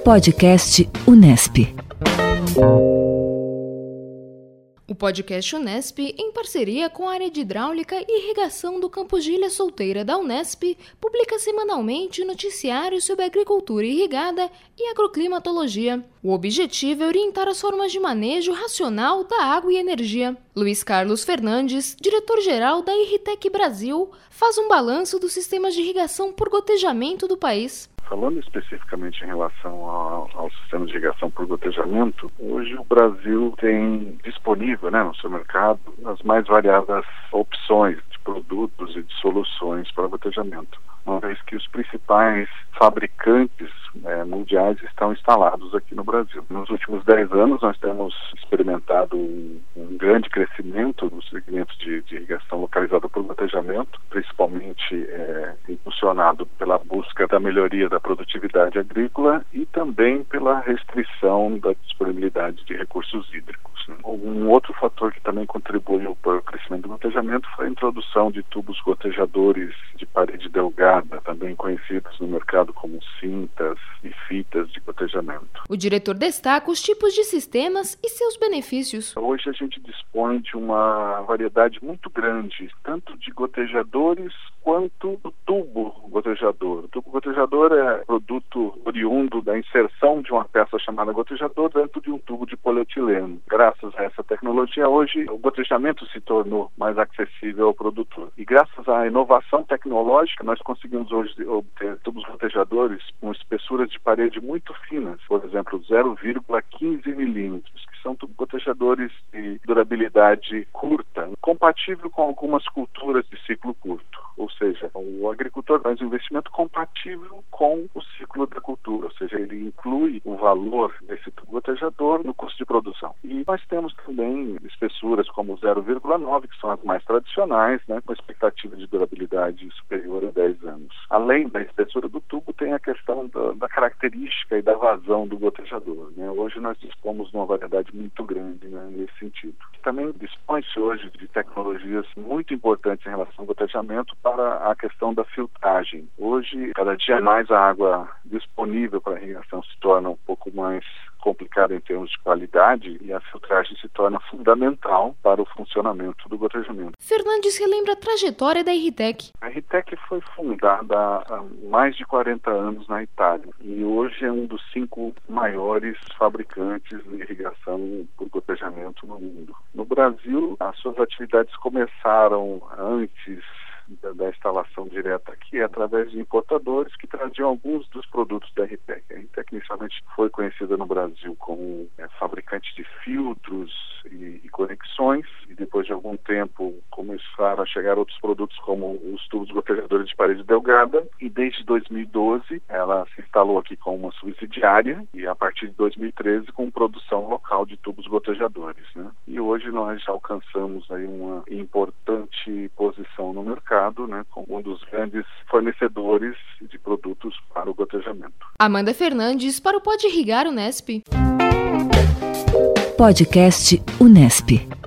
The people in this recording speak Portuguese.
Podcast Unesp. O podcast Unesp, em parceria com a área de hidráulica e irrigação do campus de Ilha Solteira da Unesp, publica semanalmente noticiários sobre agricultura irrigada e agroclimatologia. O objetivo é orientar as formas de manejo racional da água e energia. Luiz Carlos Fernandes, diretor-geral da Irritec Brasil, faz um balanço dos sistemas de irrigação por gotejamento do país. Falando especificamente em relação ao sistema de irrigação por gotejamento, hoje o Brasil tem disponível, no seu mercado as mais variadas opções de produtos e de soluções para gotejamento, uma vez que os principais fabricantes mundiais estão instalados aqui no Brasil. Nos últimos 10 anos nós temos experimentado um grande crescimento no segmento de irrigação localizada por gotejamento, principalmente impulsionado pela busca da melhoria da produtividade agrícola e também pela restrição da disponibilidade de recursos hídricos. Um outro fator que também contribuiu para o crescimento do gotejamento foi a introdução de tubos gotejadores de parede delgada, também conhecidos no mercado como cintas e fitas de gotejamento. O diretor destaca os tipos de sistemas e seus benefícios. Hoje a gente dispõe de uma variedade muito grande, tanto de gotejadores quanto do tubo gotejador. O tubo gotejador é produto oriundo da inserção de uma peça chamada gotejador dentro de um tubo de polietileno. Graças a essa tecnologia, hoje o gotejamento se tornou mais acessível ao produtor. E graças à inovação tecnológica, nós conseguimos hoje obter tubos gotejadores com espessuras de parede muito finas, por exemplo, 0,15 milímetros, que são gotejadores de durabilidade curta, compatível com algumas culturas de ciclo curto. Ou seja, o agricultor faz um investimento compatível com o ciclo da cultura, ou seja, ele inclui o valor desse tubo gotejador no custo de produção. E nós temos também espessuras como 0,9, que são as mais tradicionais, com expectativa de durabilidade superior a 10 anos. Além da espessura do tubo, tem a questão da característica e da vazão do gotejador. Hoje nós dispomos de uma variedade muito grande nesse sentido. Também dispõe-se hoje de tecnologias muito importantes em relação ao gotejamento para a questão da filtragem. Hoje, cada dia mais a água disponível para a irrigação se torna um pouco mais complicada em termos de qualidade e a filtragem se torna fundamental para o funcionamento do gotejamento. Fernandes relembra a trajetória da Irritec. A Irritec foi fundada há mais de 40 anos na Itália e hoje é um dos 5 maiores fabricantes de irrigação por gotejamento no mundo. No Brasil, as suas atividades começaram antes da instalação direta aqui, através de importadores que traziam alguns dos produtos da Irritec. A Irritec inicialmente foi conhecida no Brasil como fabricante de filtros e conexões, e depois de algum tempo começaram a chegar outros produtos como os tubos gotejadores de parede delgada, e desde 2012 ela se instalou aqui como uma subsidiária e a partir de 2013 com produção local de tubos gotejadores. E hoje nós alcançamos aí uma importante posição no mercado, como um dos grandes fornecedores de produtos para o gotejamento. Amanda Fernandes para o Pode Irrigar Unesp. Podcast Unesp.